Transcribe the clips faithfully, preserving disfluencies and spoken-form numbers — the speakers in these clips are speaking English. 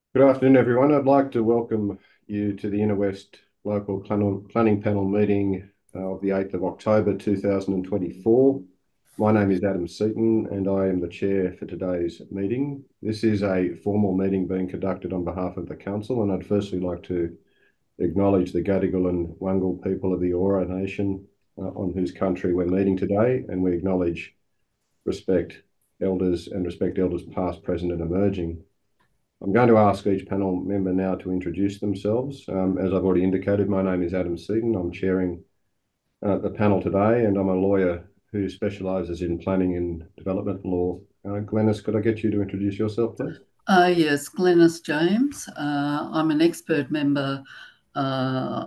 Good afternoon, everyone. I'd like to welcome you to the Inner West Local Planning Panel meeting of the eighth of October two thousand twenty-four. My name is Adam Seaton and I am the chair for today's meeting. This is a formal meeting being conducted on behalf of the council, and I'd firstly like to acknowledge the Gadigal and Wangal people of the Eora Nation uh, on whose country we're meeting today, and we acknowledge respect elders and respect elders past, present and emerging. I'm going to ask each panel member now to introduce themselves. Um, as I've already indicated, my name is Adam Seaton. I'm chairing uh, the panel today, and I'm a lawyer who specialises in planning and development law. Uh, Glenys, could I get you to introduce yourself, please? Uh, yes, Glenys James. Uh, I'm an expert member. Uh,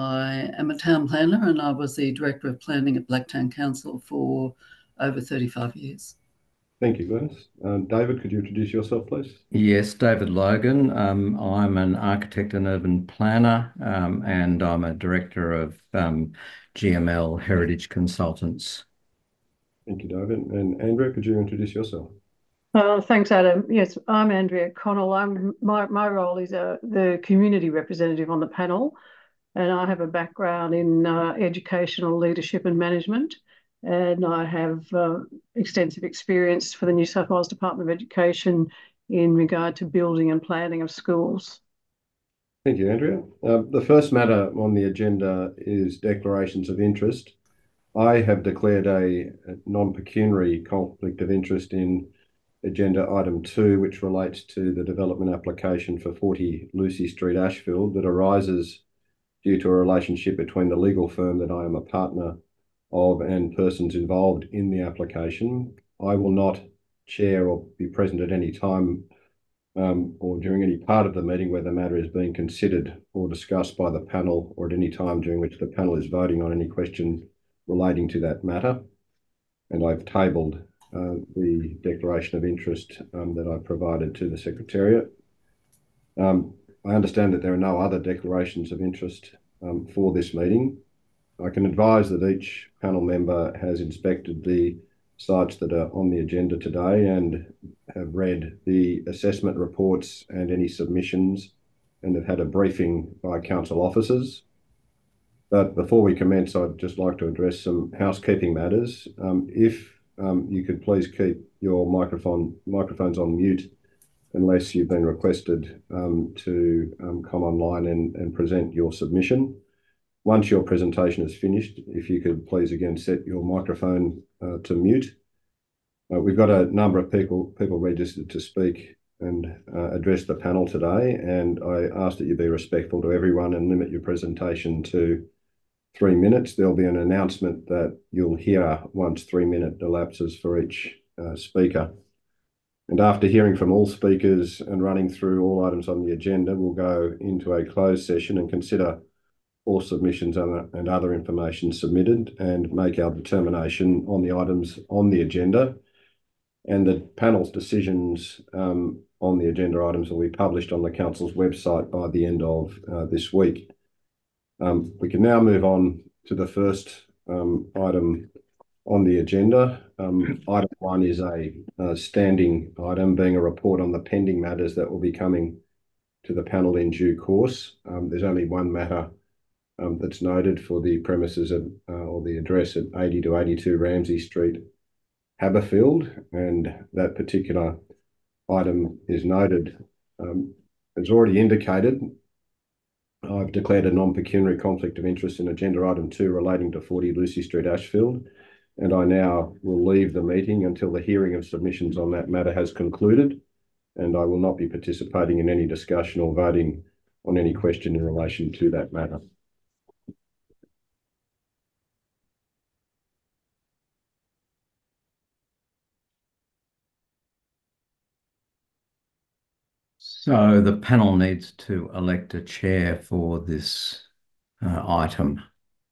I am a town planner and I was the Director of Planning at Blacktown Council for over thirty-five years. Thank you, Glenys. Uh, David, could you introduce yourself, please? Yes, David Logan. Um, I'm an architect and urban planner, um, and I'm a director of um, G M L Heritage Consultants. Thank you, David. And Andrea, could you introduce yourself? Uh, thanks, Adam. Yes, I'm Andrea Connell. I'm my my role is uh, the community representative on the panel, and I have a background in uh, educational leadership and management, and I have uh, extensive experience for the New South Wales Department of Education in regard to building and planning of schools. Thank you, Andrea. Uh, the first matter on the agenda is declarations of interest. I have declared a, a non-pecuniary conflict of interest in agenda item two, which relates to the development application for forty Lucy Street, Ashfield, that arises due to a relationship between the legal firm that I am a partner of and persons involved in the application. I will not chair or be present at any time um, or during any part of the meeting where the matter is being considered or discussed by the panel, or at any time during which the panel is voting on any question relating to that matter. And I've tabled uh, the declaration of interest um, that I provided to the Secretariat. Um, I understand that there are no other declarations of interest um, for this meeting. I can advise that each panel member has inspected the sites that are on the agenda today and have read the assessment reports and any submissions, and have had a briefing by council officers. But before we commence, I'd just like to address some housekeeping matters. Um, if um, you could please keep your microphone microphones on mute unless you've been requested um, to um, come online and, and present your submission. Once your presentation is finished, if you could please again set your microphone uh, to mute. Uh, we've got a number of people people registered to speak and uh, address the panel today, and I ask that you be respectful to everyone and limit your presentation to three minutes. There'll be an announcement that you'll hear once three minute elapses for each uh, speaker. And after hearing from all speakers and running through all items on the agenda, we'll go into a closed session and consider all submissions and other information submitted and make our determination on the items on the agenda. And the panel's decisions um, on the agenda items will be published on the council's website by the end of uh, this week. Um, we can now move on to the first um, item on the agenda. Um, item one is a, a standing item, being a report on the pending matters that will be coming to the panel in due course. Um, there's only one matter um, that's noted for the premises of, uh, or the address at eighty to eighty-two Ramsay Street, Haberfield, and that particular item is noted. Um, as already indicated, I've declared a non-pecuniary conflict of interest in agenda item two relating to forty Lucy Street, Ashfield, and I now will leave the meeting until the hearing of submissions on that matter has concluded, and I will not be participating in any discussion or voting on any question in relation to that matter. So the panel needs to elect a chair for this uh, item.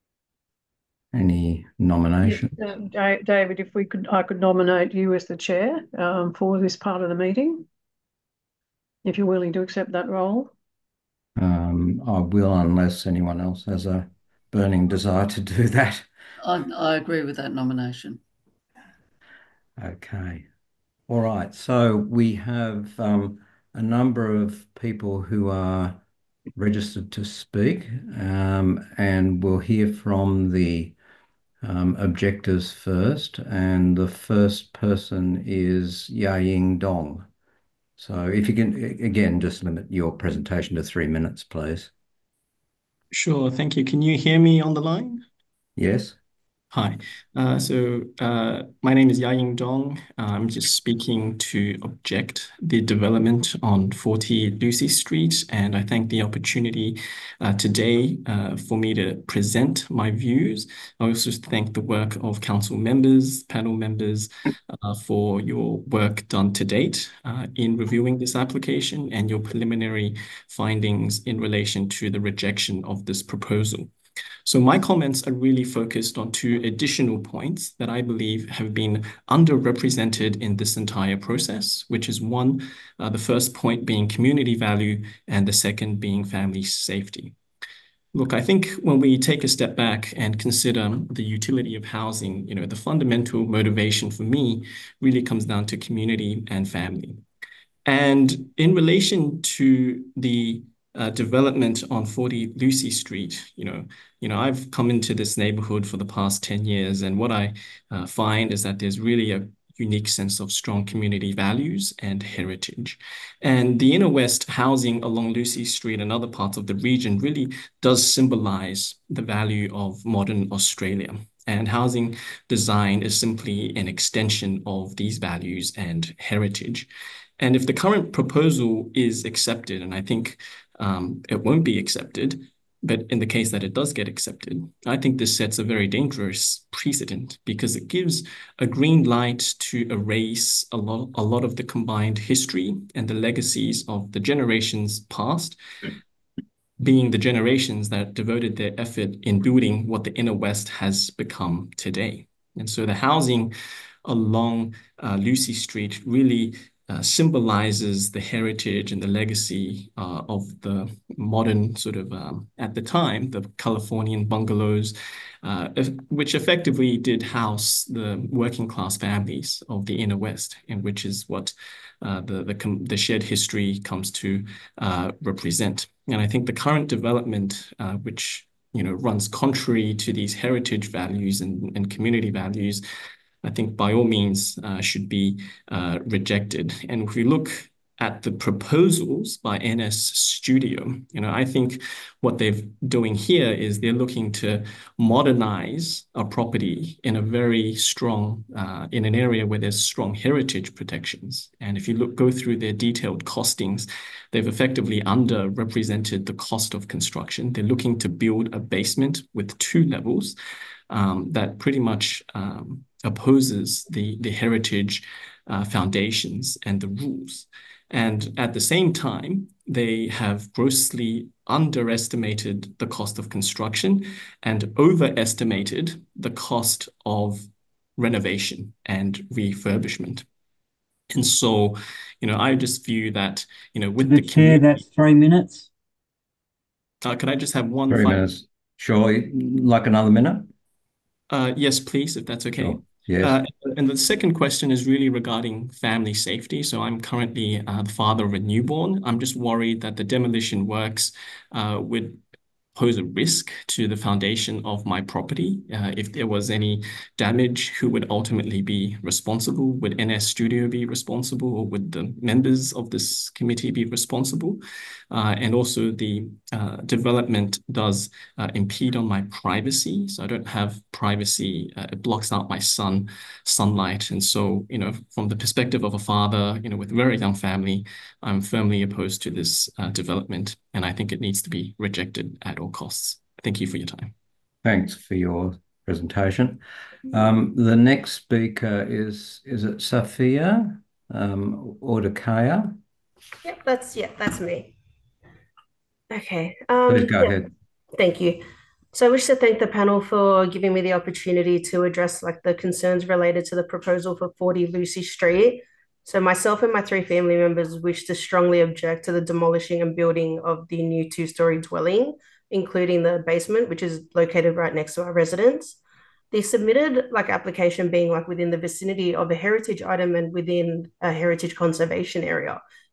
Any nomination? Yes, uh, David, if we could, I could nominate you as the chair um, for this part of the meeting, if you're willing to accept that role. Um, I will, unless anyone else has a burning desire to do that. I, I agree with that nomination. Okay. All right. So we have um, a number of people who are registered to speak, um, and we'll hear from the um, objectors first. And the first person is Yaying Dong. So if you can, again, just limit your presentation to three minutes, please. Sure, thank you. Can you hear me on the line? Yes. Hi. Uh, so uh, my name is Yaying Dong. I'm just speaking to object the development on forty Lucy Street, and I thank the opportunity uh, today uh, for me to present my views. I also thank the work of council members, panel members, uh, for your work done to date uh, in reviewing this application and your preliminary findings in relation to the rejection of this proposal. So my comments are really focused on two additional points that I believe have been underrepresented in this entire process, which is one, uh, the first point being community value, and the second being family safety. Look, I think when we take a step back and consider the utility of housing, you know, the fundamental motivation for me really comes down to community and family. And in relation to the uh, development on forty Lucy Street, you know, you know, I've come into this neighborhood for the past ten years, and what I uh, find is that there's really a unique sense of strong community values and heritage. And the Inner West housing along Lucy Street and other parts of the region really does symbolize the value of modern Australia. And housing design is simply an extension of these values and heritage. And if the current proposal is accepted, and I think um, it won't be accepted, but in the case that it does get accepted, I think this sets a very dangerous precedent because it gives a green light to erase a lot, a lot of the combined history and the legacies of the generations past, being the generations that devoted their effort in building what the Inner West has become today. And so the housing along uh, Lucy Street really Uh, symbolizes the heritage and the legacy uh, of the modern sort of, um, at the time, the Californian bungalows, uh, which effectively did house the working class families of the Inner West, and which is what uh, the, the, the shared history comes to uh, represent. And I think the current development, uh, which you know runs contrary to these heritage values and, and community values, I think by all means uh, should be uh, rejected. And if we look at the proposals by N S Studio, you know, I think what they're doing here is they're looking to modernize a property in a very strong, uh, in an area where there's strong heritage protections. And if you look, go through their detailed costings, they've effectively underrepresented the cost of construction. They're looking to build a basement with two levels um, that pretty much um, opposes the, the heritage uh, foundations and the rules. And at the same time, they have grossly underestimated the cost of construction and overestimated the cost of renovation and refurbishment. And so, you know, I just view that, you know, with the, the chair, that's three minutes. Uh, could I just have one? Three minutes. Sure. Like another minute? Uh, yes, please, if that's okay. Sure. Yes. Uh, and the second question is really regarding family safety. So I'm currently uh, the father of a newborn. I'm just worried that the demolition works uh, would pose a risk to the foundation of my property. Uh, if there was any damage, who would ultimately be responsible? Would N S Studio be responsible, or would the members of this committee be responsible? Uh, and also the uh, development does uh, impede on my privacy. So I don't have privacy. Uh, it blocks out my son, sunlight. And so, you know, from the perspective of a father, you know, with a very young family, I'm firmly opposed to this uh, development. And I think it needs to be rejected at all costs. Thank you for your time. Thanks for your presentation. Um, the next speaker is, is it Sophia um, Ordakaya? Yep, that's, yeah, that's me. Okay. Um, Please go yeah, ahead. Thank you. So I wish to thank the panel for giving me the opportunity to address like the concerns related to the proposal for forty Lucy Street. So myself and my three family members wish to strongly object to the demolishing and building of the new two-story dwelling, including the basement, which is located right next to our residence. The submitted like application being like within the vicinity of a heritage item and within a heritage conservation area,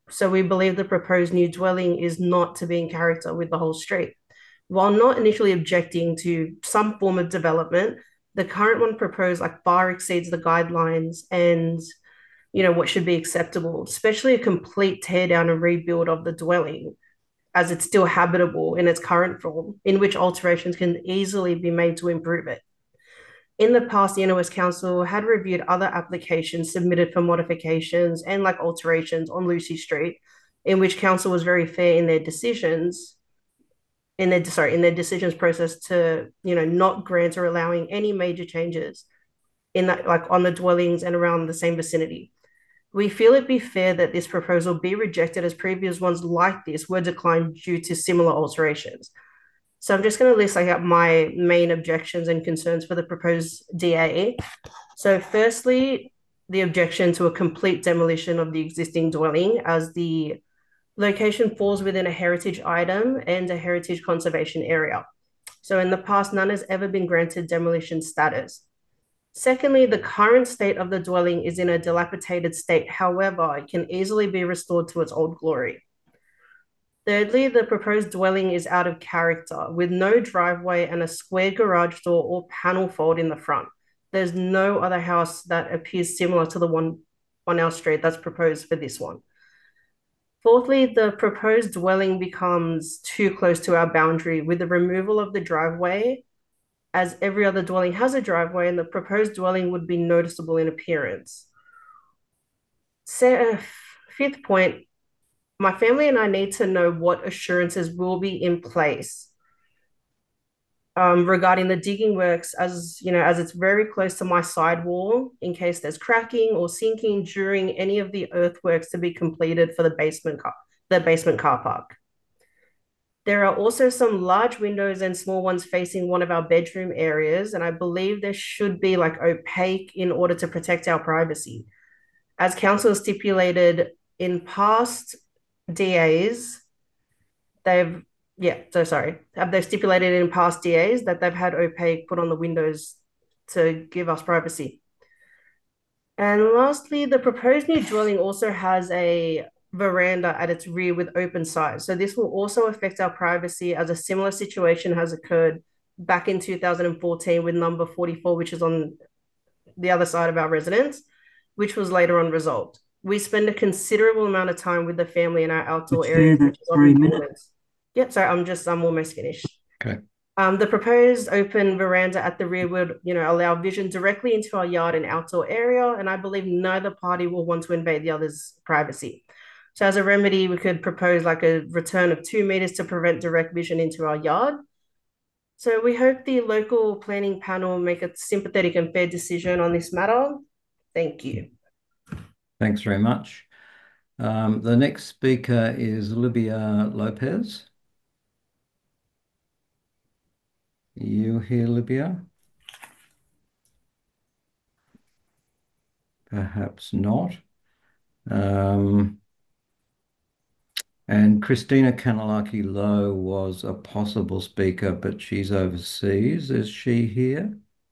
So we believe the proposed new dwelling is not to be in character with the whole street. While not initially objecting to some form of development, the current one proposed like far exceeds the guidelines and you know what should be acceptable, especially a complete tear down and rebuild of the dwelling as it's still habitable in its current form, in which alterations can easily be made to improve it. In the past, the N O S Council had reviewed other applications submitted for modifications and like alterations on Lucy Street, in which council was very fair in their decisions, in their sorry, in their decisions process to, you know, not grant or allowing any major changes in that like on the dwellings and around the same vicinity. We feel it be fair that this proposal be rejected as previous ones like this were declined due to similar alterations. So I'm just going to list like out my main objections and concerns for the proposed D A. So firstly, the objection to a complete demolition of the existing dwelling as the location falls within a heritage item and a heritage conservation area. So in the past, none has ever been granted demolition status. Secondly, the current state of the dwelling is in a dilapidated state. However, it can easily be restored to its old glory. Thirdly, the proposed dwelling is out of character with no driveway and a square garage door or panel fold in the front. There's no other house that appears similar to the one on our street that's proposed for this one. Fourthly, the proposed dwelling becomes too close to our boundary with the removal of the driveway, as every other dwelling has a driveway and the proposed dwelling would be noticeable in appearance. So, fifth point, my family and I need to know what assurances will be in place um, regarding the digging works, as you know, as it's very close to my sidewall, in case there's cracking or sinking during any of the earthworks to be completed for the basement car, the basement car park. There are also some large windows and small ones facing one of our bedroom areas, and I believe there should be like opaque in order to protect our privacy. As council stipulated in past D As, they've, yeah, so sorry, have they stipulated in past D As that they've had opaque put on the windows to give us privacy. And lastly, the proposed new dwelling also has a veranda at its rear with open sides. So this will also affect our privacy, as a similar situation has occurred back in two thousand fourteen with number forty-four, which is on the other side of our residence, which was later on resolved. We spend a considerable amount of time with the family in our outdoor areas. Which is three minutes. Yep, sorry, I'm just, I'm almost finished. Okay. Um, the proposed open veranda at the rear would, you know, allow vision directly into our yard and outdoor area, and I believe neither party will want to invade the other's privacy. So as a remedy, we could propose like a return of two meters to prevent direct vision into our yard. So we hope the local planning panel will make a sympathetic and fair decision on this matter. Thank you. Thanks very much. Um, the next speaker is Libya Lopez. Are you here, Libya? Perhaps not. Um, and Christina Kanalaki Lowe was a possible speaker, but she's overseas. Is she here?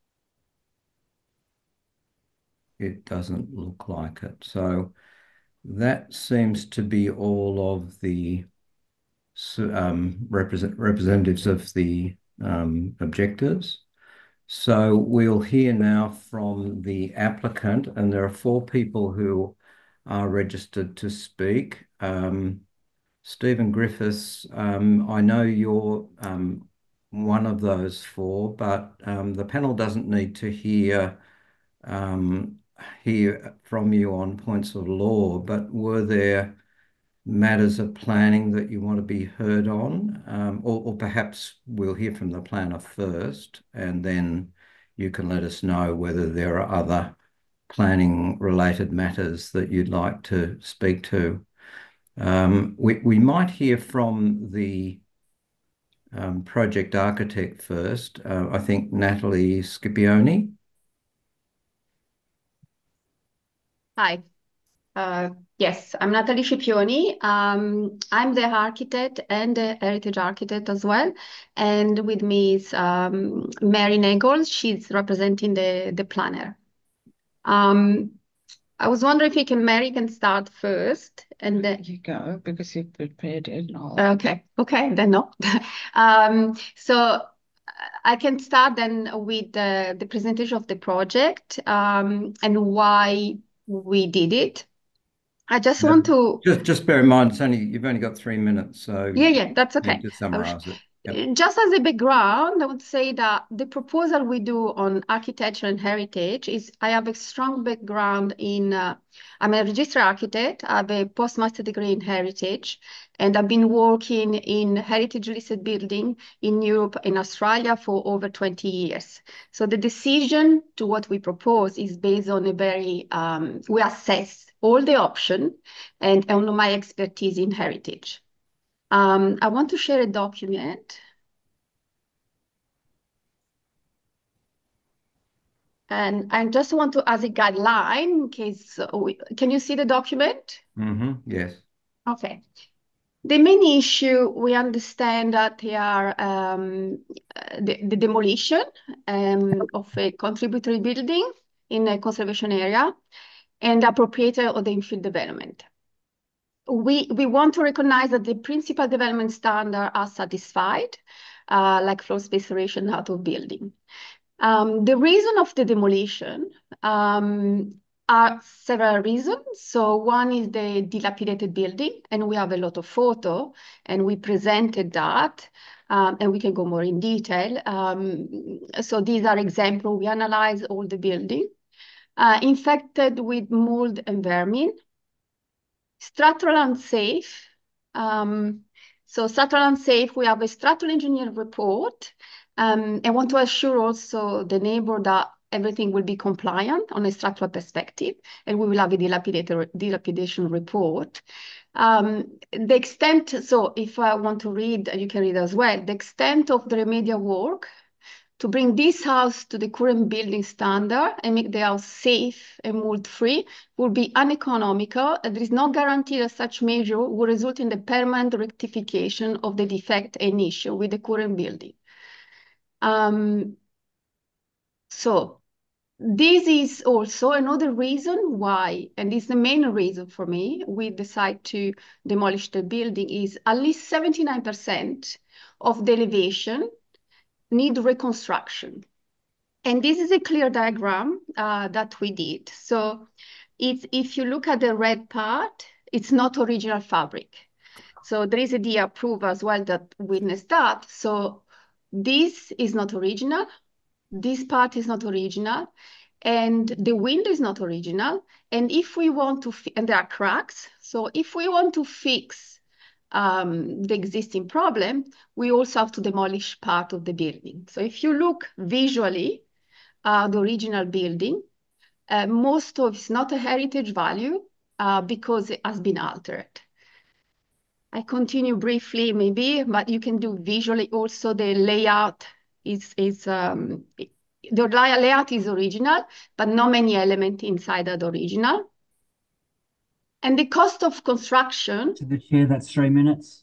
It doesn't look like it. So that seems to be all of the um, represent, representatives of the um, objectives. So we'll hear now from the applicant, and there are four people who are registered to speak. Um, Stephen Griffiths, um, I know you're um, one of those four, but um, the panel doesn't need to hear um, hear from you on points of law, but were there matters of planning that you want to be heard on? Um, or, or perhaps we'll hear from the planner first, and then you can let us know whether there are other planning related matters that you'd like to speak to. Um, we, we might hear from the um, project architect first. Uh, I think Natalie Scipione. Hi. Uh, yes, I'm Natalie Scipioni. Um, I'm the architect and the heritage architect as well. And with me is um, Mary Nagel. She's representing the, the planner. Um, I was wondering if you can, Mary can start first and then. You go because you've prepared it. And all. Okay, okay, then no. um, so I can start then with the, the presentation of the project um, and why we did it. I just Yeah. want to Just just bear in mind, it's only you've only got three minutes, so yeah, yeah, that's you okay. need to summarize it. Yep. Just as a background, I would say that the proposal we do on architecture and heritage is I have a strong background in, uh, I'm a registered architect, I have a postmaster degree in heritage, and I've been working in heritage listed building in Europe and Australia for over twenty years. So the decision to what we propose is based on a very, um, we assess all the options and on my expertise in heritage. Um, I want to share a document. And I just want to, as a guideline, in case, we, can you see the document? Mm-hmm. Yes. Okay. The main issue, we understand that they are um, the, the demolition um, of a contributory building in a conservation area and appropriate of the infill development. We, we want to recognize that the principal development standards are satisfied, uh, like floor space duration out of building. Um, the reason of the demolition um, are several reasons. So one is the dilapidated building, and we have a lot of photo, and we presented that, um, and we can go more in detail. Um, so these are examples. We analyze all the building, uh, infected with mold and vermin, structural unsafe. Um, so structural unsafe, we have a structural engineer report. Um, I want to assure also the neighbor that everything will be compliant on a structural perspective, and we will have a dilapidated, dilapidation report. Um, the extent, so if I want to read, you can read as well, the extent of the remedial work to bring this house to the current building standard and make the house safe and mold-free would be uneconomical, and there is no guarantee that such measure will result in the permanent rectification of the defect and issue with the current building. Um, so this is also another reason why, and it's the main reason for me, we decide to demolish the building is at least seventy-nine percent of the elevation need reconstruction. And this is a clear diagram uh, that we did. So it's, if you look at the red part, it's not original fabric. So there is a D approved as well that witnessed that. So this is not original. This part is not original. And the window is not original. And if we want to, and there are cracks. So if we want to fix um, the existing problem, we also have to demolish part of the building. So if you look visually, Uh, the original building. Uh, most of it's not a heritage value uh, because it has been altered. I continue briefly maybe, but you can do visually also the layout is, is um, the layout is original, but not many elements inside that original. And the cost of construction. To the chair, that's three minutes.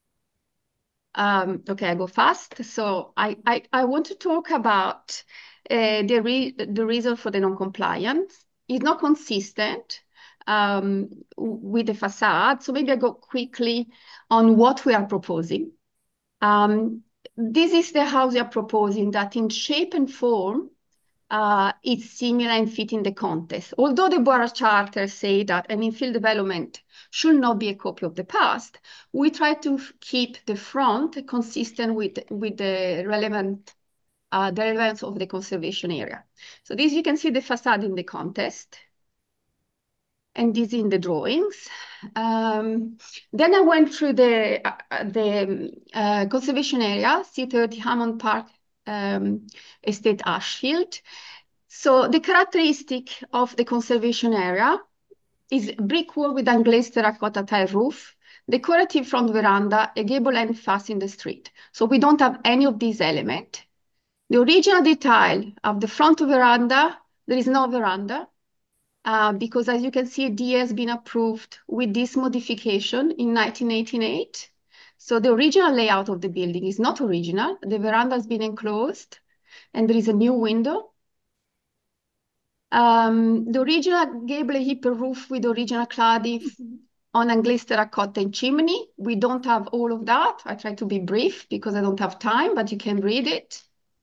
Um, okay, I go fast. So I, I, I want to talk about uh, the, re the reason for the non-compliance. It's not consistent um, with the facade. So maybe I go quickly on what we are proposing. Um, this is the house we are proposing that in shape and form, uh, it's similar and fit in the context. Although the Board Charter say that an infill development should not be a copy of the past, we try to keep the front consistent with, with the relevant, uh, the relevance of the conservation area. So this, you can see the facade in the context, and this in the drawings. Um, then I went through the, uh, the uh, conservation area, C thirty Hammond Park um, Estate Ashfield. So the characteristic of the conservation area is brick wall with unglazed terracotta tile roof, decorative front veranda, a gable end face in the street. So we don't have any of these elements. The original detail of the front veranda, there is no veranda, uh, because as you can see, D has been approved with this modification in nineteen eighty-eight. So the original layout of the building is not original. The veranda has been enclosed, and there is a new window. Um, the original gable hipper roof with original cladding on anglazed terracotta and chimney. We don't have all of that. I try to be brief because I don't have time, but you can read it.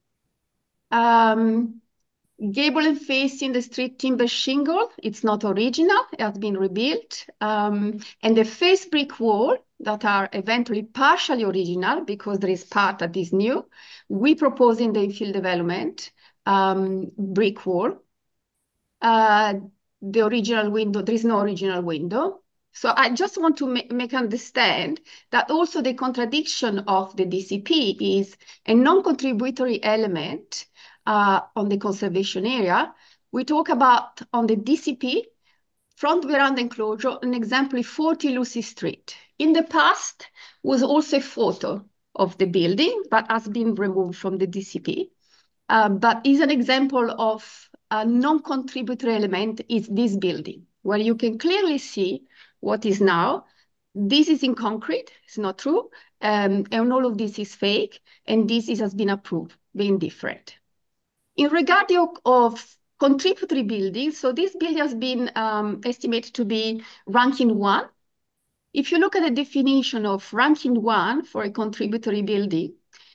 Um, Gable and facing the street timber shingle, it's not original, it has been rebuilt. Um, and the face brick wall that are eventually partially original because there is part that is new. We propose in the infill development um, brick wall. Uh, the original window, there is no original window. So I just want to ma make understand that also the contradiction of the D C P is a non-contributory element uh, on the conservation area. We talk about on the D C P, front veranda enclosure, an example is forty Lucy Street. In the past was also a photo of the building, but has been removed from the D C P. Uh, but is an example of a non-contributory element is this building, where you can clearly see what is now. This is in concrete, it's not true, um, and all of this is fake, and this is, has been approved, being different. In regard of, of contributory buildings, so this building has been um, estimated to be ranking one. If you look at the definition of ranking one for a contributory building,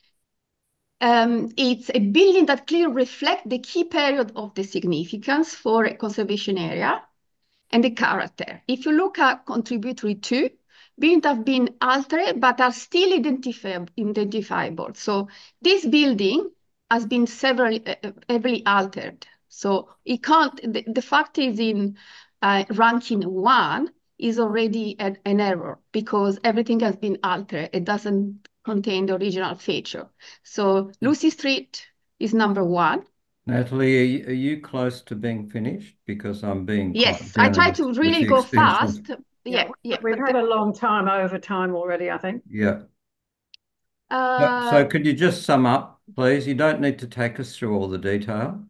Um, it's a building that clearly reflects the key period of the significance for a conservation area and the character. If you look at contributory two, buildings have been altered but are still identifiable. identifiable. So this building has been severely uh, heavily altered. So it can't. The, the fact is in uh, ranking one is already an, an error because everything has been altered. It doesn't contain the original feature. So Lucy Street is number one. Natalie, are you, are you close to being finished? Because I'm being Yes, quite I try generous to with really the go extensions. fast. Yeah, yeah. We've but had the- a long time over time already, I think. Yeah. So, uh, so could you just sum up, please? You don't need to take us through all the detail.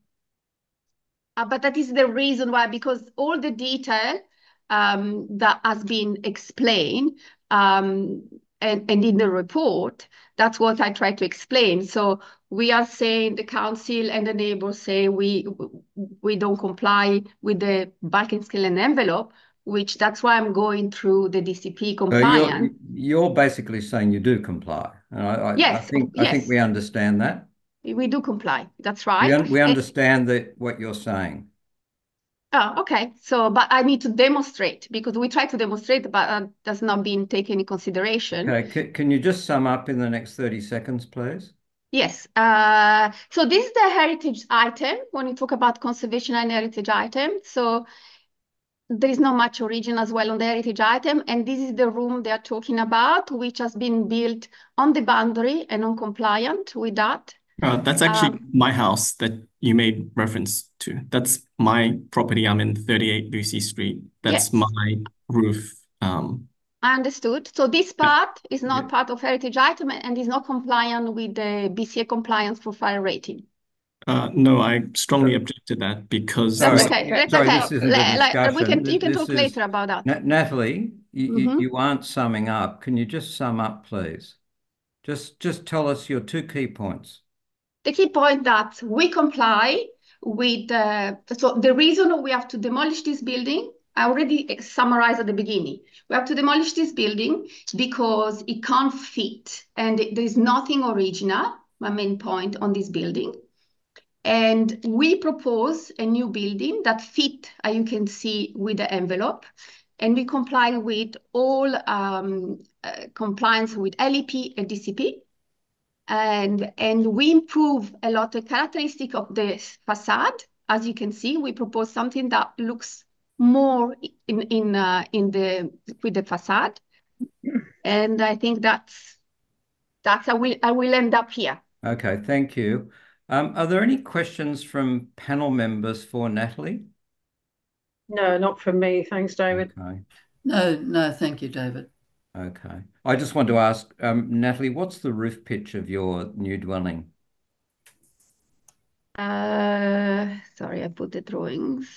Uh, but that is the reason why, because all the detail um, that has been explained um, and, and in the report, that's what I try to explain. So we are saying the council and the neighbors say we we don't comply with the bulk scale and envelope, which that's why I'm going through the D C P So you're compliance. you're basically saying you do comply. And I, I, I Yes, think I think yes, we understand that. we do comply. That's We right. un we And- understand that what you're saying. Oh, okay. So, but I need to demonstrate because we try to demonstrate, but uh, does not been taken into consideration. Okay, can, can you just sum up in the next thirty seconds, please? Yes. Uh, so this is the heritage item when we talk about conservation and heritage item. So there is not much origin as well on the heritage item. And this is the room they're talking about, which has been built on the boundary and non-compliant with that. Uh, that's actually Um, my house that you made reference to. That's my property. I'm in thirty-eight Lucy Street. That's Yes. my roof. Um, I understood. So this part is not Yeah. part of heritage item and is not compliant with the B C A compliance for fire rating. uh, no, I strongly So- object to that because That's Sorry, okay. That's sorry, okay. this isn't a Like, like, we discussion. can you can This talk is- later about that. Na- Natalie, you, you, Mhm. you aren't summing up. Can you just sum up, please? Just just tell us your two key points. The key point that we comply with uh, so the reason we have to demolish this building, I already summarized at the beginning. We have to demolish this building because it can't fit and there is nothing original, my main point on this building. And we propose a new building that fit, as you can see, with the envelope. And we comply with all um, uh, compliance with L E P and D C P. And, and we improve a lot of characteristic of the facade. As you can see, we propose something that looks more in, in, uh, in the, with the facade. And I think that's, that's, I will, I will end up here. Okay, thank you. Um, are there any questions from panel members for Natalie? No, not from me. Thanks, David. Okay, No, no, thank you, David. okay. I just want to ask, um, Natalie, what's the roof pitch of your new dwelling? Uh, sorry, I put the drawings.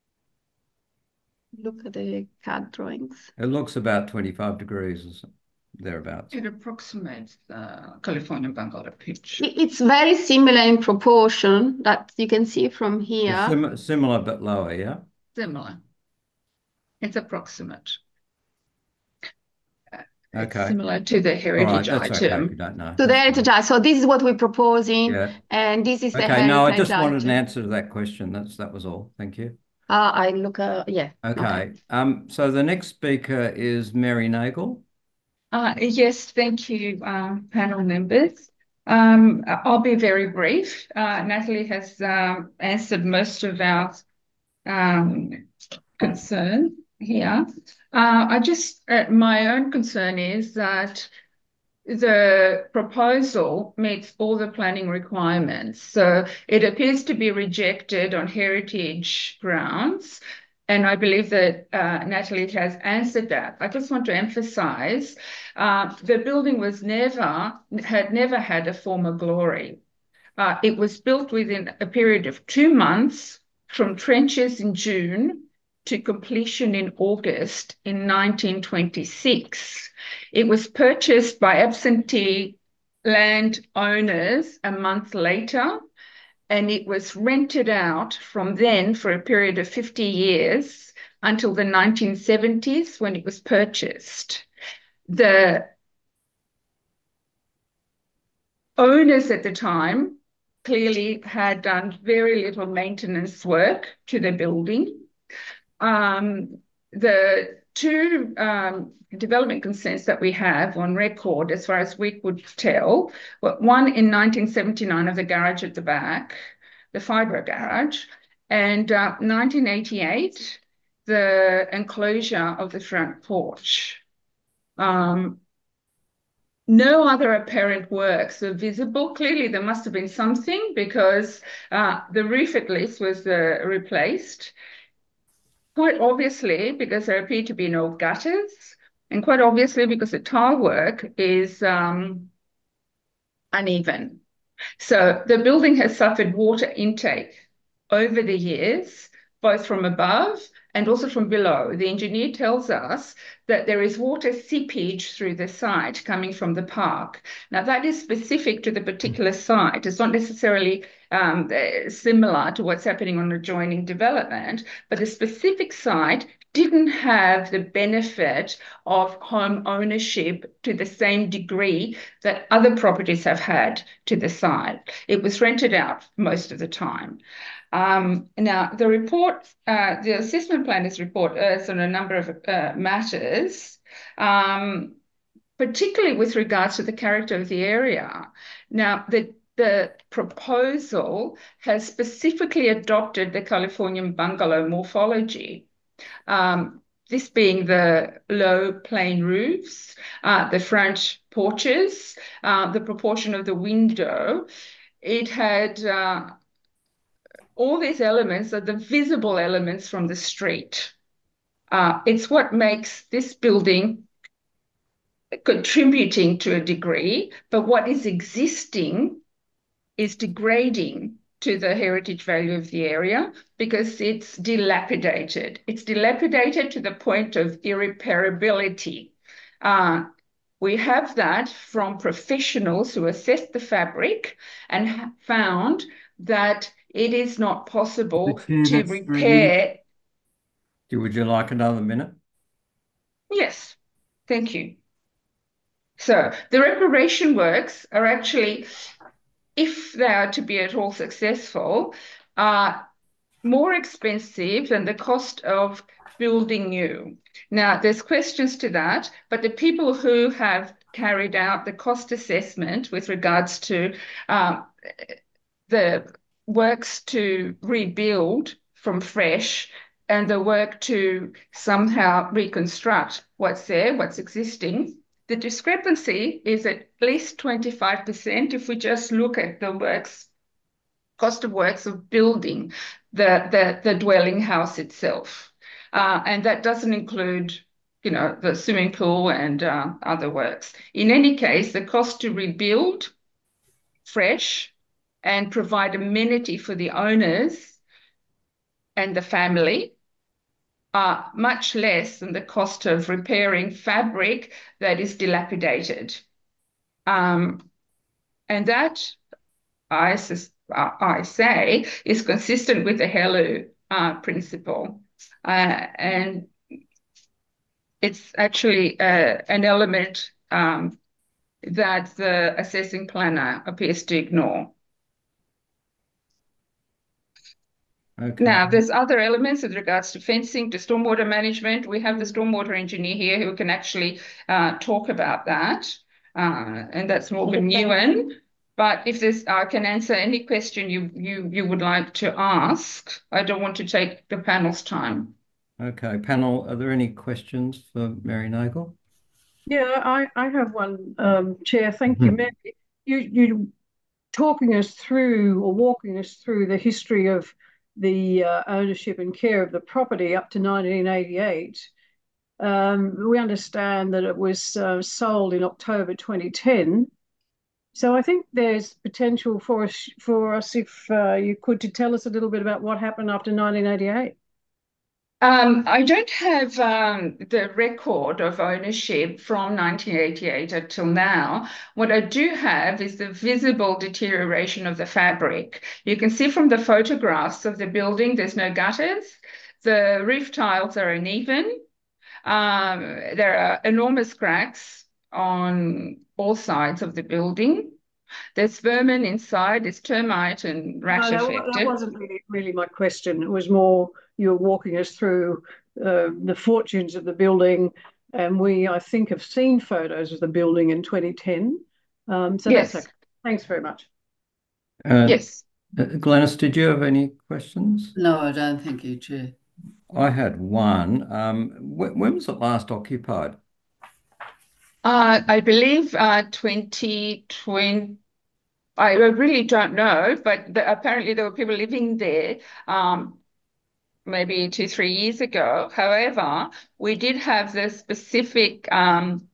Look at the C A D drawings. It looks about twenty-five degrees or so. thereabouts? It approximates the California bungalow pitch. It- It's very similar in proportion that you can see from It's here. sim similar but lower, yeah? Similar. It's approximate. It's Okay. similar to the All right, heritage that's okay if you item. don't know. So the That's heritage, fine. so this is what we're proposing, Yeah. and this is the Okay, no, I heritage just wanted an item. answer to that question. That's that was all. Thank you. Uh, I look, uh, yeah. Okay. Um, so the next speaker is Mary Nagel. Uh, yes, thank you, uh, panel members. Um, I'll be very brief. Uh, Natalie has um, answered most of our um, concern here. Uh, I just, uh, my own concern is that the proposal meets all the planning requirements. So it appears to be rejected on heritage grounds. And I believe that uh, Natalie has answered that. I just want to emphasize uh, the building was never, had never had a former glory. Uh, it was built within a period of two months from trenches in June to completion in August in nineteen twenty-six. It was purchased by absentee land owners a month later, and it was rented out from then for a period of fifty years until the nineteen seventies when it was purchased. The owners at the time clearly had done very little maintenance work to the building. Um, the two um, development consents that we have on record, as far as we could tell, were one in nineteen seventy-nine of the garage at the back, the Fibro garage, and uh, nineteen eighty-eight, the enclosure of the front porch. Um, No other apparent works are visible. Clearly, there must have been something because uh, the roof at least was uh, replaced. Quite obviously, because there appear to be no gutters, and quite obviously because the tile work is um, uneven. So the building has suffered water intake over the years, both from above and also from below. The engineer tells us that there is water seepage through the site coming from the park. Now, that is specific to the particular site. It's not necessarily um, similar to what's happening on adjoining development, but the specific site didn't have the benefit of home ownership to the same degree that other properties have had to the site. It was rented out most of the time. Um, now, the report, uh, the assessment planners report urges on a number of uh, matters, um, particularly with regards to the character of the area. Now, the the proposal has specifically adopted the Californian bungalow morphology. Um, this being the low plain roofs, uh, the front porches, uh, the proportion of the window. It had uh, all these elements are the visible elements from the street. Uh, it's what makes this building contributing to a degree, but what is existing is degrading to the heritage value of the area because it's dilapidated. It's dilapidated to the point of irreparability. Uh, we have that from professionals who assessed the fabric and found that it is not possible to repair. Would you like another minute? Yes, thank you. So the reparation works are actually, if they are to be at all successful, are more expensive than the cost of building new. Now, there's questions to that, but the people who have carried out the cost assessment with regards to um, the works to rebuild from fresh and the work to somehow reconstruct what's there, what's existing, the discrepancy is at least twenty-five percent if we just look at the works, cost of works of building the, the, the dwelling house itself. Uh, and that doesn't include, you know, the swimming pool and uh, other works. In any case, the cost to rebuild fresh and provide amenity for the owners and the family uh, much less than the cost of repairing fabric that is dilapidated. Um, and that, I, sus I say, is consistent with the HELU uh, principle. Uh, and it's actually uh, an element um, that the assessing planner appears to ignore. Okay. Now, there's other elements with regards to fencing, to stormwater management. We have the stormwater engineer here who can actually uh, talk about that, uh, and that's Morgan Nguyen. But if there's, I can answer any question you, you, you would like to ask. I don't want to take the panel's time. Okay, panel, are there any questions for Mary Nagle? Yeah, I, I have one, um, Chair. Thank you, Mary. You, you talking us through or walking us through the history of the uh, ownership and care of the property up to nineteen eighty-eight. Um, we understand that it was uh, sold in October twenty ten. So I think there's potential for us, for us if uh, you could to tell us a little bit about what happened after nineteen eighty-eight. Um, I don't have um, the record of ownership from nineteen eighty-eight until now. What I do have is the visible deterioration of the fabric. You can see from the photographs of the building, there's no gutters. The roof tiles are uneven. Um, there are enormous cracks on all sides of the building. There's vermin inside, there's termite and rash No, that, affected. that wasn't really, really my question. It was more you were walking us through uh, the fortunes of the building, and we, I think, have seen photos of the building in twenty ten. Um, so Yes. that's okay. Thanks very much. Uh, Yes. uh, Glenys, did you have any questions? No, I don't think you, Chair. I had one. Um, wh when was it last occupied? Uh, I believe uh, twenty twenty. I really don't know, but the, apparently there were people living there um, maybe two, three years ago. However, we did have the specific um,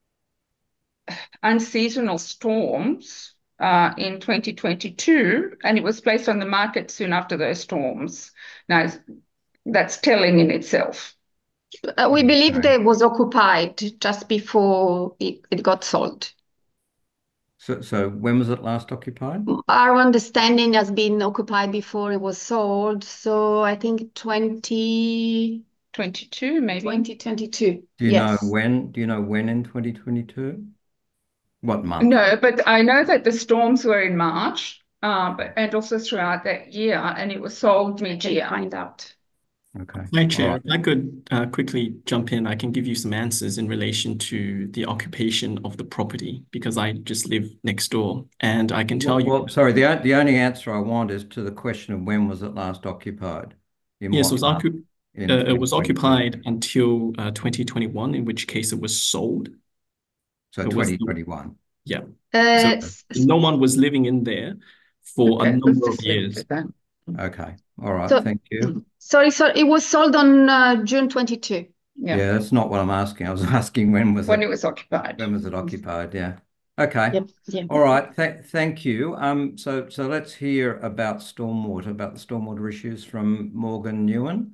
unseasonal storms uh, in twenty twenty-two, and it was placed on the market soon after those storms. Now, that's telling in itself. Uh, we believe Okay. that it was occupied just before it, it got sold. So, so when was it last occupied? Our understanding has been occupied before it was sold, so I think twenty twenty-two, maybe. twenty twenty-two. Do you Yes. know when? Do you know when in twenty twenty-two? What month? No, but I know that the storms were in March, uh, but, and also throughout that year, and it was sold I can mid-year. find out. Okay. Hi, Chair. All right. If I could uh, quickly jump in, I can give you some answers in relation to the occupation of the property because I just live next door, and I can tell Well, you. well, sorry, the, o- the only answer I want is to the question of when was it last occupied? In Yes, what it was, month? occu In uh, it was twenty twenty-two. occupied until uh, twenty twenty-one, in which case it was sold. So It was- twenty twenty-one. Yeah. Uh, So s- no one was living in there for a Okay, number let's of just leave it years. at that. Okay. All right. So- Thank you. sorry, sorry, it was sold on uh, June twenty-two. Yeah, Yeah, that's not what I'm asking. I was asking when was when it, it was occupied. when was it occupied? Yeah. Okay. Yep, yeah. All right. Th thank you. Um, so, so let's hear about stormwater, about the stormwater issues from Morgan Nguyen.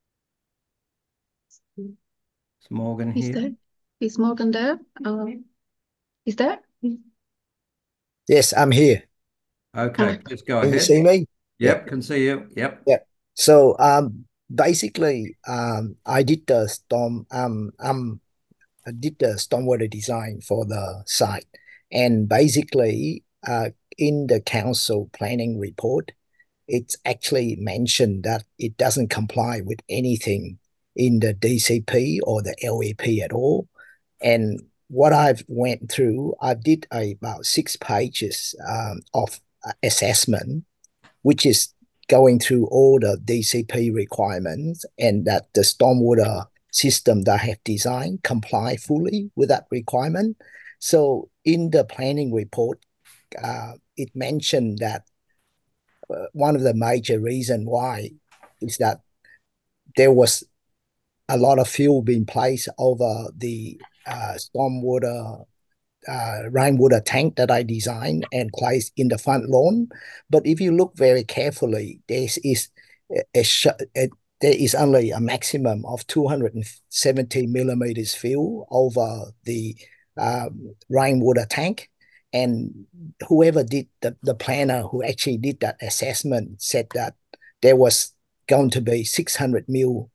Is Morgan Is here? there? Is Morgan there? Um, is there? Yes, I'm here. Okay, please go Can you ahead. see me? Yep, can see you. Yep. Yep. So um basically um I did the storm um um I did the stormwater design for the site, and basically uh in the council planning report it's actually mentioned that it doesn't comply with anything in the D C P or the L E P at all. And what I've went through, I did a, about six pages um, of assessment, which is going through all the D C P requirements and that the stormwater system that I have designed comply fully with that requirement. So in the planning report, uh, it mentioned that uh, one of the major reasons why is that there was a lot of fuel being placed over the uh, stormwater uh, rainwater tank that I designed and placed in the front lawn. But if you look very carefully, there is a, a, there is only a maximum of two hundred seventy millimeters fill over the um, rainwater tank. And whoever did the, the planner who actually did that assessment said that there was going to be six hundred mil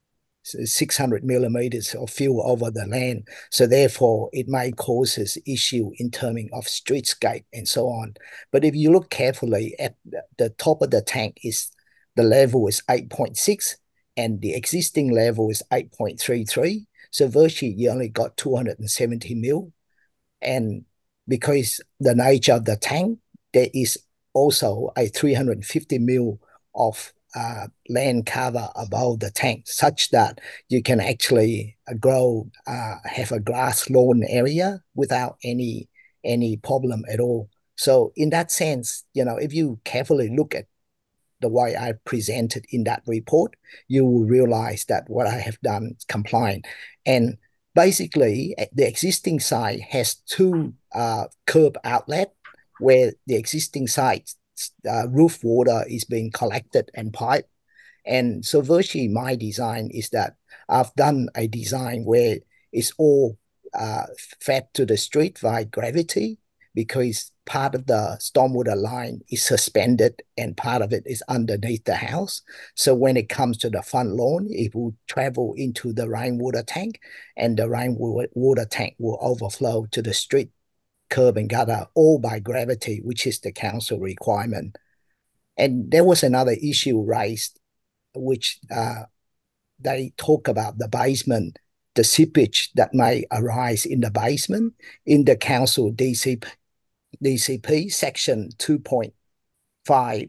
six hundred millimeters of fill over the land. So therefore, it may cause us issue in terms of streetscape and so on. But if you look carefully at the top of the tank, is the level is eight point six and the existing level is eight point three three. So virtually you only got two hundred seventy mil. And because the nature of the tank, there is also a three hundred fifty mil of uh, land cover above the tank, such that you can actually uh, grow, uh, have a grass lawn area without any any problem at all. So in that sense, you know, if you carefully look at the way I presented in that report, you will realize that what I have done is compliant. And basically, the existing site has two uh, curb outlet where the existing site uh, roof water is being collected and piped. And so virtually my design is that I've done a design where it's all uh, fed to the street via gravity, because part of the stormwater line is suspended and part of it is underneath the house. So when it comes to the front lawn, it will travel into the rainwater tank, and the rainwater tank will overflow to the street curb and gutter, all by gravity, which is the council requirement. And there was another issue raised, which uh, they talk about the basement, the seepage that may arise in the basement. In the council D C P, D C P section two point five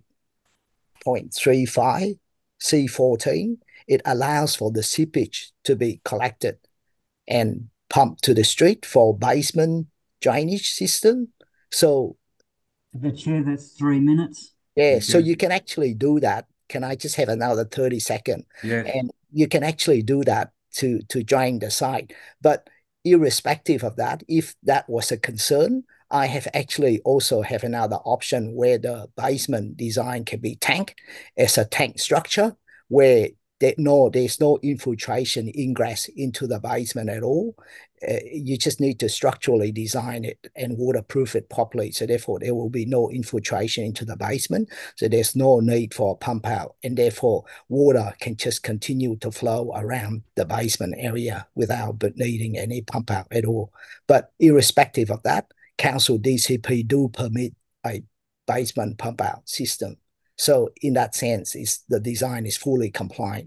point three five C fourteen, it allows for the seepage to be collected and pumped to the street for basement drainage system. So The chair, that's three minutes. yeah, Thank so you. you can actually do that. Can I just have another thirty seconds? Yes. And you can actually do that to, to drain the site. But irrespective of that, if that was a concern, I have actually also have another option where the basement design can be tank as a tank structure, where there, no, there's no infiltration ingress into the basement at all. Uh, you just need to structurally design it and waterproof it properly. So therefore, there will be no infiltration into the basement. So there's no need for a pump out, and therefore water can just continue to flow around the basement area without but needing any pump out at all. But irrespective of that, council D C P do permit a basement pump out system. So in that sense, is the design is fully compliant.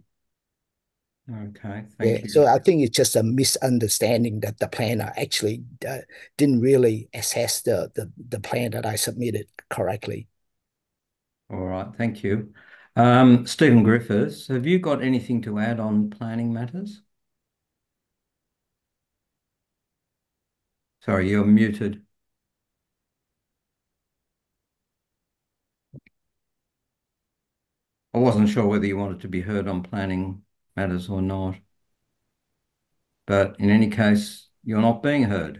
Okay, thank Yeah, you. so I think it's just a misunderstanding that the planner actually uh, didn't really assess the, the the plan that I submitted correctly. All right, thank you. Um, Stephen Griffiths, have you got anything to add on planning matters? Sorry, you're muted. I wasn't sure whether you wanted to be heard on planning matters or not. But in any case, you're not being heard.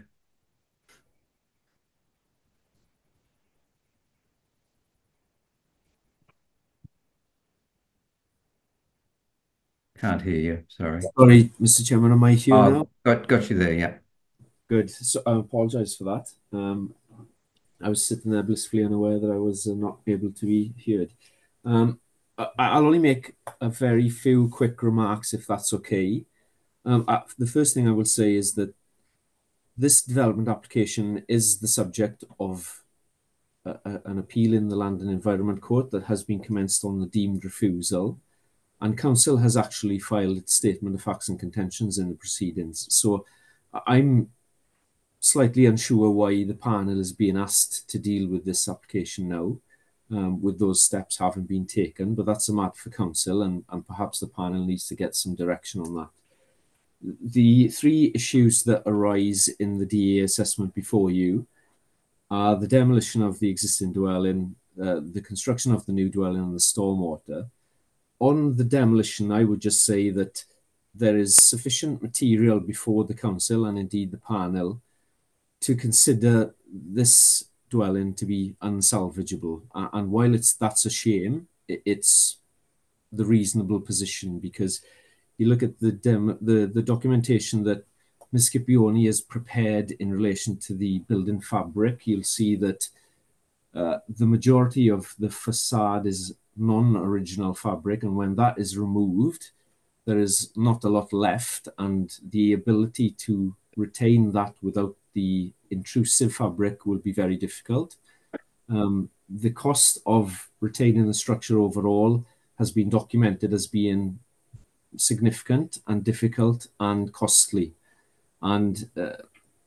Can't hear you, sorry. Sorry, Mister Chairman, am I here Oh, now? got, got you there, yeah. Good. So I apologise for that. Um, I was sitting there blissfully unaware that I was uh, not able to be heard. Um, I, I'll only make a very few quick remarks, if that's okay. Um, I, the first thing I will say is that this development application is the subject of a, a, an appeal in the Land and Environment Court that has been commenced on the deemed refusal. And council has actually filed its statement of facts and contentions in the proceedings. So I'm slightly unsure why the panel is being asked to deal with this application now, um, with those steps having been taken, but that's a matter for council, and, and perhaps the panel needs to get some direction on that. The three issues that arise in the D A assessment before you are the demolition of the existing dwelling, uh, the construction of the new dwelling, and the stormwater. On the demolition, I would just say that there is sufficient material before the council and indeed the panel to consider this dwelling to be unsalvageable. And while it's that's a shame, it's the reasonable position, because you look at the dem the, the documentation that Miz Scipioni has prepared in relation to the building fabric, you'll see that uh, the majority of the facade is non-original fabric, and when that is removed, there is not a lot left, and the ability to retain that without the intrusive fabric will be very difficult. Um, the cost of retaining the structure overall has been documented as being significant and difficult and costly. And uh,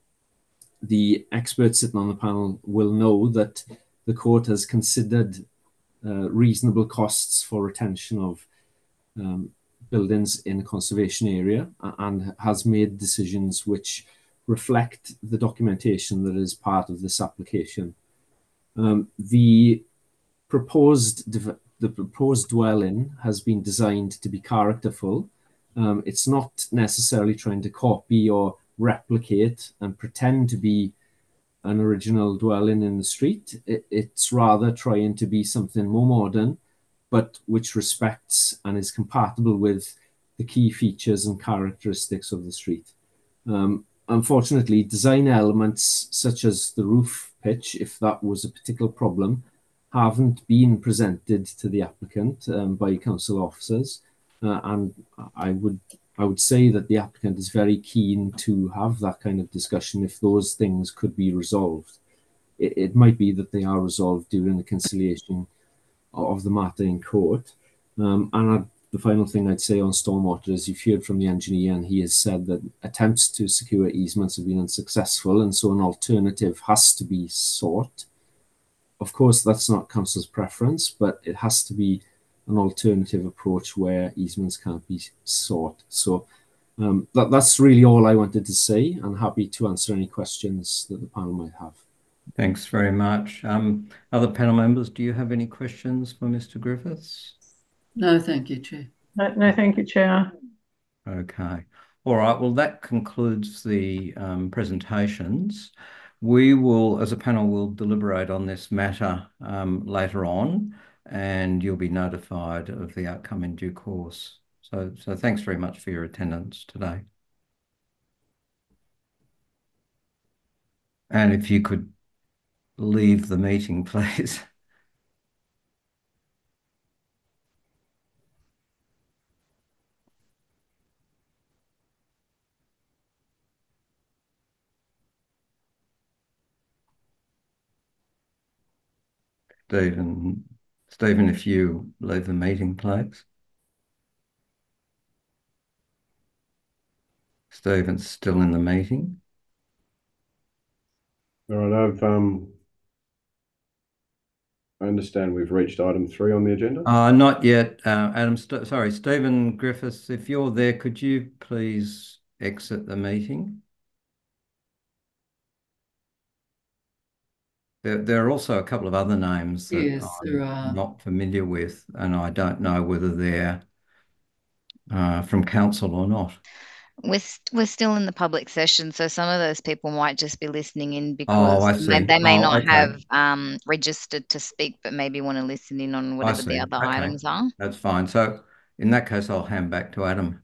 the experts sitting on the panel will know that the court has considered uh, reasonable costs for retention of um, buildings in a conservation area, and has made decisions which reflect the documentation that is part of this application. Um, the proposed the proposed dwelling has been designed to be characterful. Um, it's not necessarily trying to copy or replicate and pretend to be an original dwelling in the street. It, it's rather trying to be something more modern, but which respects and is compatible with the key features and characteristics of the street. Um, unfortunately, design elements such as the roof pitch, if that was a particular problem, haven't been presented to the applicant um, by council officers, uh, and I would I would say that the applicant is very keen to have that kind of discussion if those things could be resolved. It, it might be that they are resolved during the conciliation of the matter in court. Um, and I, the final thing I'd say on stormwater is you've heard from the engineer, and he has said that attempts to secure easements have been unsuccessful, and so an alternative has to be sought. Of course, that's not council's preference, but it has to be an alternative approach where easements can't be sought. So um, that, that's really all I wanted to say. I'm happy to answer any questions that the panel might have. Thanks very much. Um, other panel members, do you have any questions for Mister Griffiths? No, thank you, Chair. No, no thank you, Chair. Okay. All right. Well, that concludes the um, presentations. We will, as a panel, will deliberate on this matter um, later on, and you'll be notified of the outcome in due course. So, so thanks very much for your attendance today. And if you could leave the meeting, please. Stephen, Stephen, if you leave the meeting, please. Stephen's still in the meeting. All right, I've um, I understand we've reached item three on the agenda. Uh, not yet, uh, Adam. St sorry, Stephen Griffiths, if you're there, could you please exit the meeting? There, there are also a couple of other names that Yes, I'm there are. not familiar with, and I don't know whether they're uh, from council or not. We're, we're still in the public session, so some of those people might just be listening in Oh, I because see. they may Oh, not okay. have um, registered to speak, but maybe want to listen in on I whatever the see. other Okay, items are. that's fine. So in that case, I'll hand back to Adam.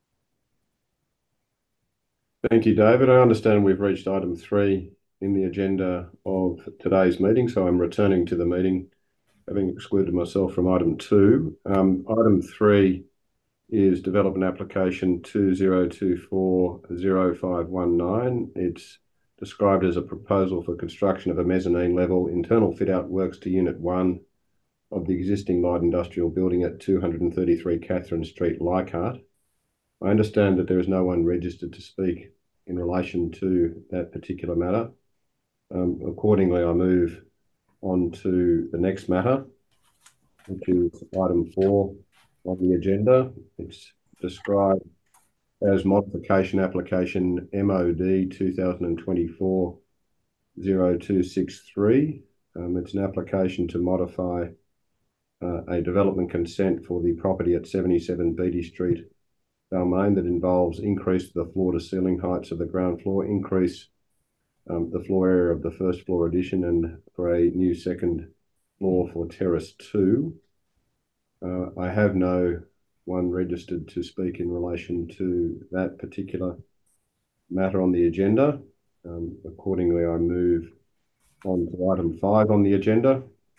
Thank you, David. I understand we've reached item three in the agenda of today's meeting, so I'm returning to the meeting, having excluded myself from item two. Um, item three is development application two zero two four zero five one nine. It's described as a proposal for construction of a mezzanine level internal fit-out works to Unit one of the existing light industrial building at two hundred thirty-three Catherine Street, Leichhardt. I understand that there is no one registered to speak in relation to that particular matter. Um, accordingly, I move on to the next matter, which is item four on the agenda. It's described as modification application M O D twenty twenty-four dash zero two six three. Um, it's an application to modify uh, a development consent for the property at seventy-seven Beatty Street, Balmain, that involves increase to the floor to ceiling heights of the ground floor, increase um, the floor area of the first floor addition, and for a new second floor for terrace two. Uh, I have no one registered to speak in relation to that particular matter on the agenda. Um, accordingly, I move on to item five on the agenda.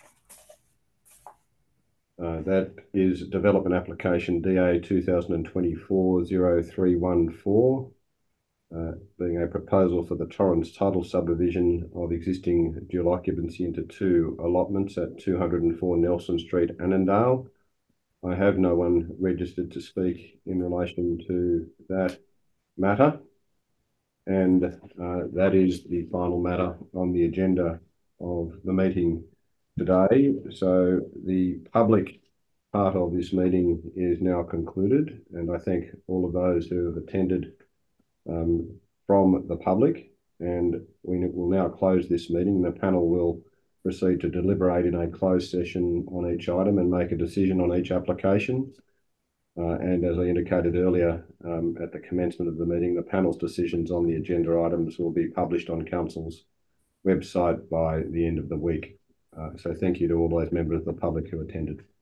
Uh, that is Development Application D A two thousand twenty-four dash zero three one four, uh, being a proposal for the Torrens Tidal subdivision of existing dual occupancy into two allotments at two hundred four Nelson Street, Annandale. I have no one registered to speak in relation to that matter, and uh, that is the final matter on the agenda of the meeting today. So the public part of this meeting is now concluded, and I thank all of those who have attended um, from the public, and we will now close this meeting. The panel will proceed to deliberate in a closed session on each item and make a decision on each application. Uh, and as I indicated earlier um, at the commencement of the meeting, the panel's decisions on the agenda items will be published on Council's website by the end of the week. Uh, so thank you to all those members of the public who attended.